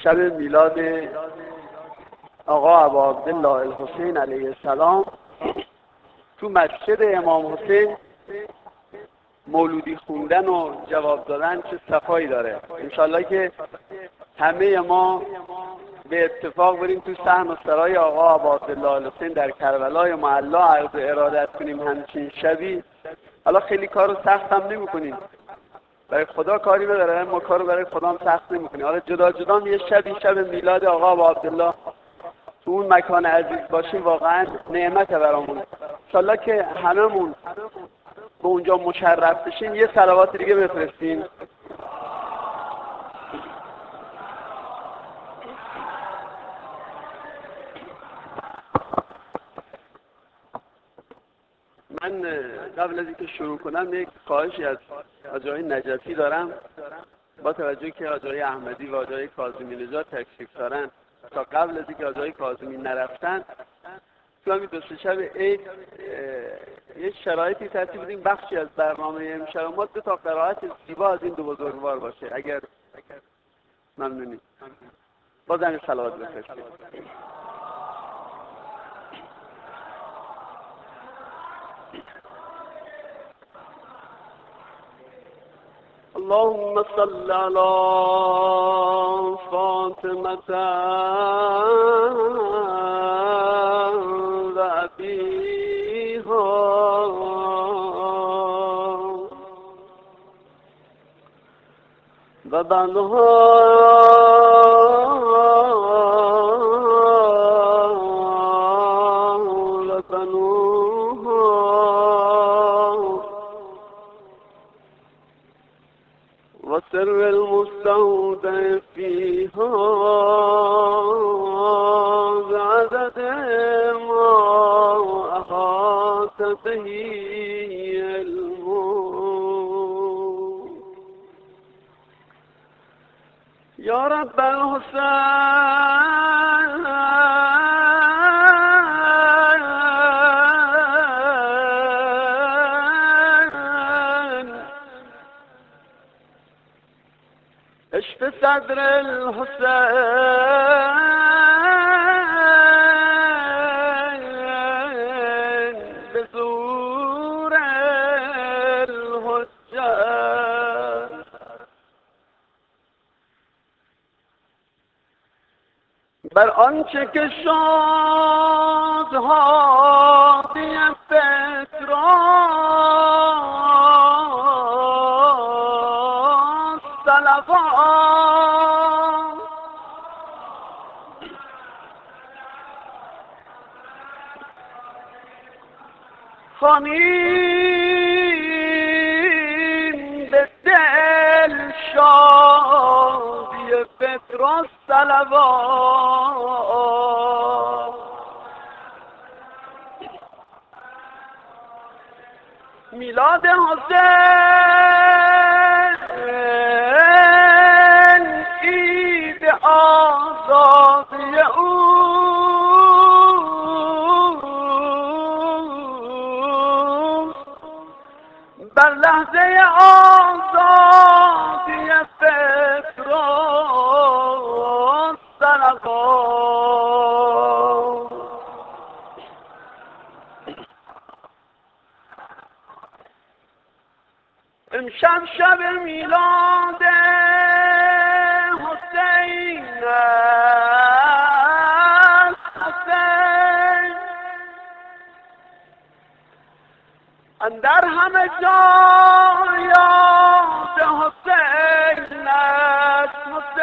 شب میلاد آقا ابا عبدالله الحسین علیه السلام تو مسجد امام حسین مولودی خوندن و جواب دادن چه صفایی داره. انشالله که همه ما به اتفاق بریم تو صحن و سرای آقا ابا عبدالله الحسین در کربلای معلا عرض ارادت کنیم همچین شبی. حالا خیلی کارو سخت هم نمی کنیم، برای خدا کاری نداره، ما کارو برای خدا هم سخت نمی کنیم. حالا جدا جدا یه شبی شب میلاد آقا ابا عبدالله تو اون مکان عزیز باشیم واقعا نعمت برامون. انشالله که هممون به اونجا مشرف بشیم. یه صلوات دیگه بفرستیم. من قبل از اینکه شروع کنم یک خواهشی از آقای نجفی دارم. با توجه که آقای احمدی و آقای کاظمی نژاد تشریف دارن، تا قبل از اینکه آقای کاظمی نرفتن تو همین دو سه شب عید یه شرایطی ترتیب بدیم بخشی از برنامه امشب ما دو تا قرائت زیبا از این دو بزرگوار باشه. اگر ممنونی بازم صلوات بفرستید. اللهم صل على فاطمة و أبيها و بنها و بنوها وسر المستودع فيها بعدد ما أحاط به علمه يا رب الحسين اشف صدر الحسين بزور الحجة بر آنچه که شد هادی پتراس صلوات خوانیم به دل شادی پتراس صلوات میلاد حسین عید آزادی او بر لحظه آزادی پتراس صلوات امشب شب میلاد حسین است. حسین اندر همه جا یاد حسین است.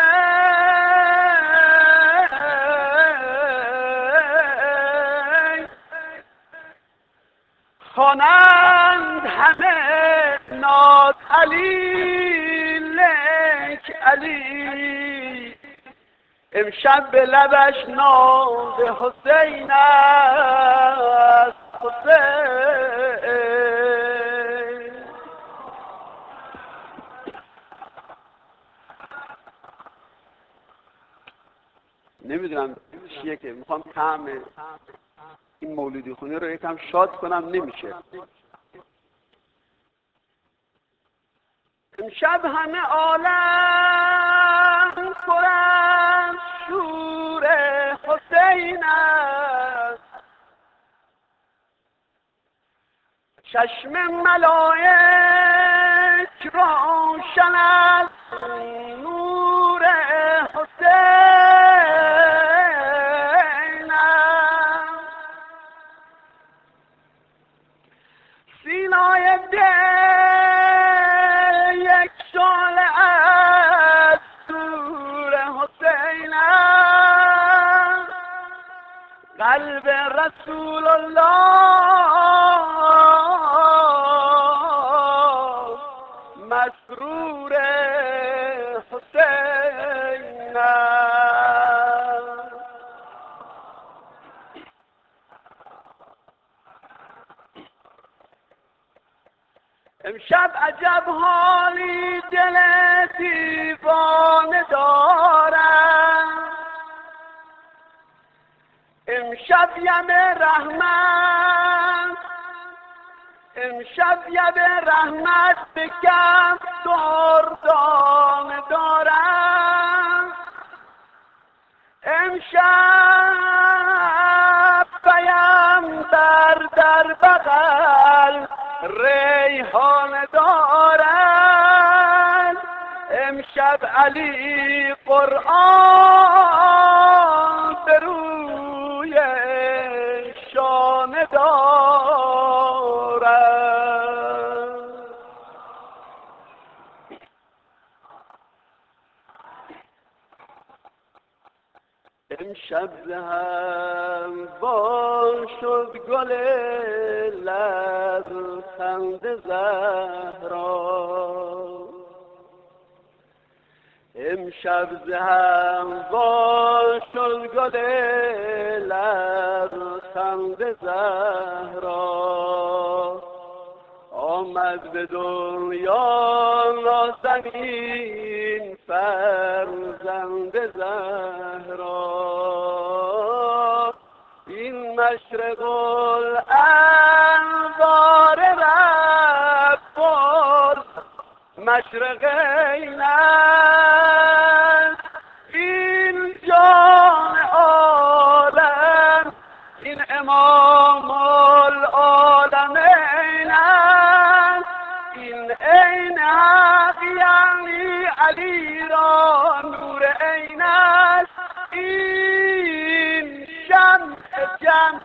حسین خوانند همه ناد علی لک علی امشب به لبش ناد حسین است. حسین نمیدونم چیه که میخوام طعم این مولودی خونی رو یکم شاد کنم، نمیشه. امشب همه عالم پر از حسین است. چشم ملائک روشن است نور حسین است. سینای دل یک شعله از نور حسین است. قلب رسول الله مسرور حسین است. امشب عجب حالی دل دیوانه دارم. امشب یم رحمت، امشب یم رحمت به کف دردانه دارم. امشب پیمبر در بغل ریحانه دارد. امشب علی قرآن به روی شانه دارد. امشب زهم وا شد گل لبخند زهرا. امشب زهم وا شد گل لبخند زهرا. آمد به دنیا نازنین فرزند زهرا. این مشرق الانوار رب مشرق این است. این جان عالم این امام العالمین است. این عین حق یعنی علی را نور عین است. این جمع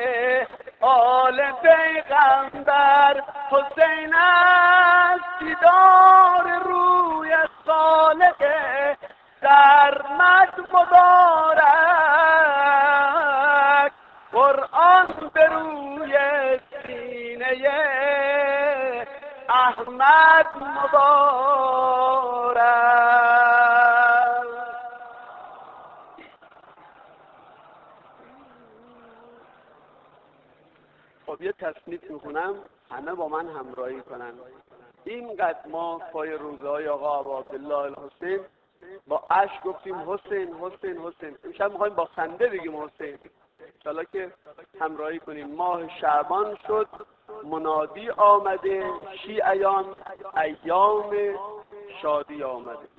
آل پیغمبر حسین است. دیدار روی صالح سرمد مبارک. قرآن به روی سینه احمد مبارک. خب یه تصنیف میخونم، همه با من همراهی کنن. اینقدر ما پای روزه های آقا ابا عبدالله الحسین با اشک گفتیم حسین حسین حسین. امشب میخوایم با خنده بگیم حسین. انشالله که همراهی کنیم. ماه شعبان شد منادی آمده، شیعیان ایام شادی آمده.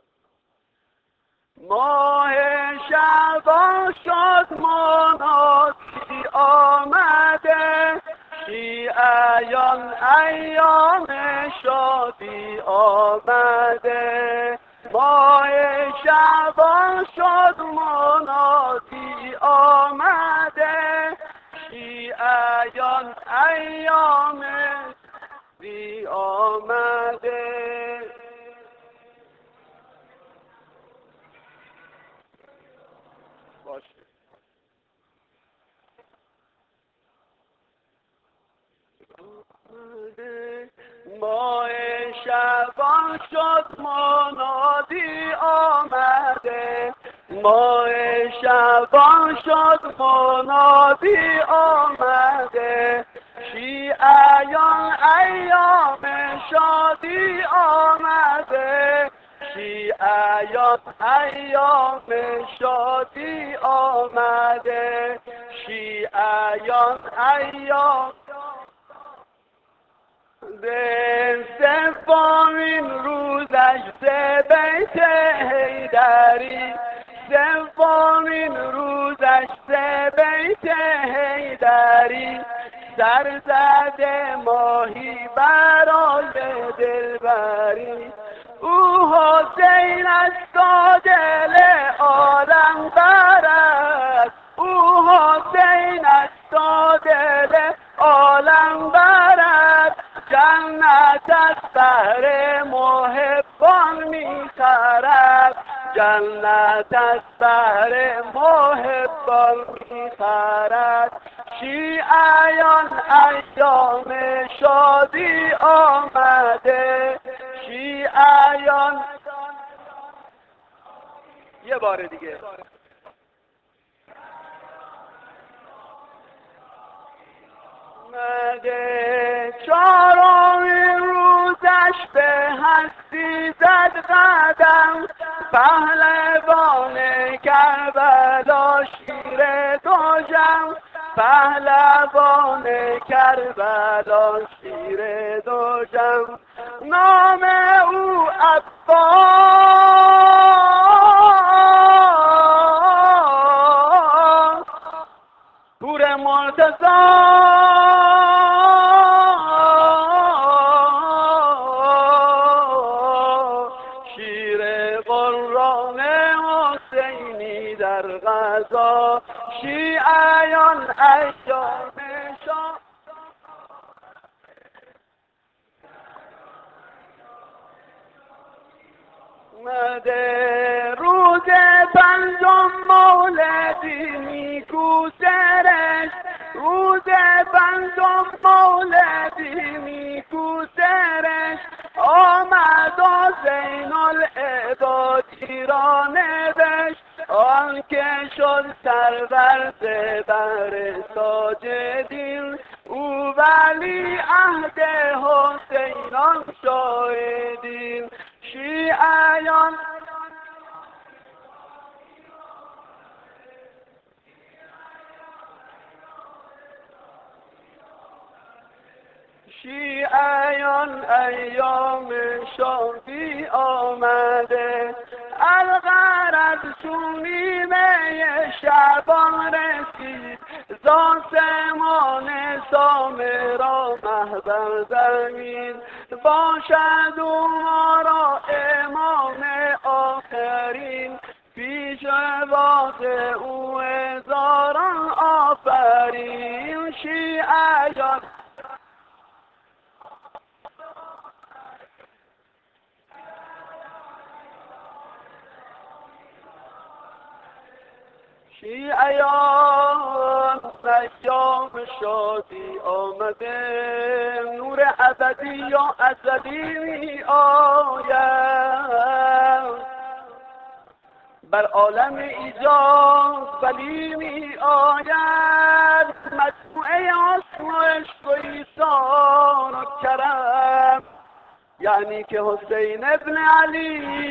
ماه شعبان شد منادی آمده، شیعیان ایام شادی آمده. ماه شعبان شد منادی آمده، شیعیان ایام شادی آمده. باشه. ماه شعبان شد منادی آمده، ماه شعبان شد منادی آمده، شیعیان ایام شادی آمده، شیعیان ایام شادی آمده، شیعیان ایام سومین روزش ز بیت حیدری، سومین روزش دشت بیت حیدری سر زده ماهی برای دلبری. او حسین است و دل عالم برد، او حسین است و دل عالم برد. جنت از بهر محبان می‌خرد، جنت از بهر محبان می‌خرد. شیعیان ایام شادی آمده، شیعیان یه بار دیگه آمده، چهارمین روزش به هستی زد قدم. پهلوان کربلا شیر دوژم، پهلوان کربلا شیر دوژم. نام او عباس، پور مرتضی در غزا. شیعیان ایام شام آمده، روز پنجم مولدی نیکو سرش، روز پنجم مولدی نیکو سرش. آمد و زین العبادی را نوشت، آن که شد سرورد بر ساجدین. او ولی عهد حسینان شاهدین. شیعیان شیعیان ایام شادی آمده، الغرض چون نیمه شعبان رسید، زاسمان سامرا محبر زمین. باشد او ما را امام آخرین، پیش باد او هزاران آفرین. شیعیان شیعیان ایام شادی آمده، نور ابدی یا ازلی می آید، بر عالم ایجاد ولی می آید. مجموعه حسن و عشق و ایثار و کرم، یعنی که حسین ابن علی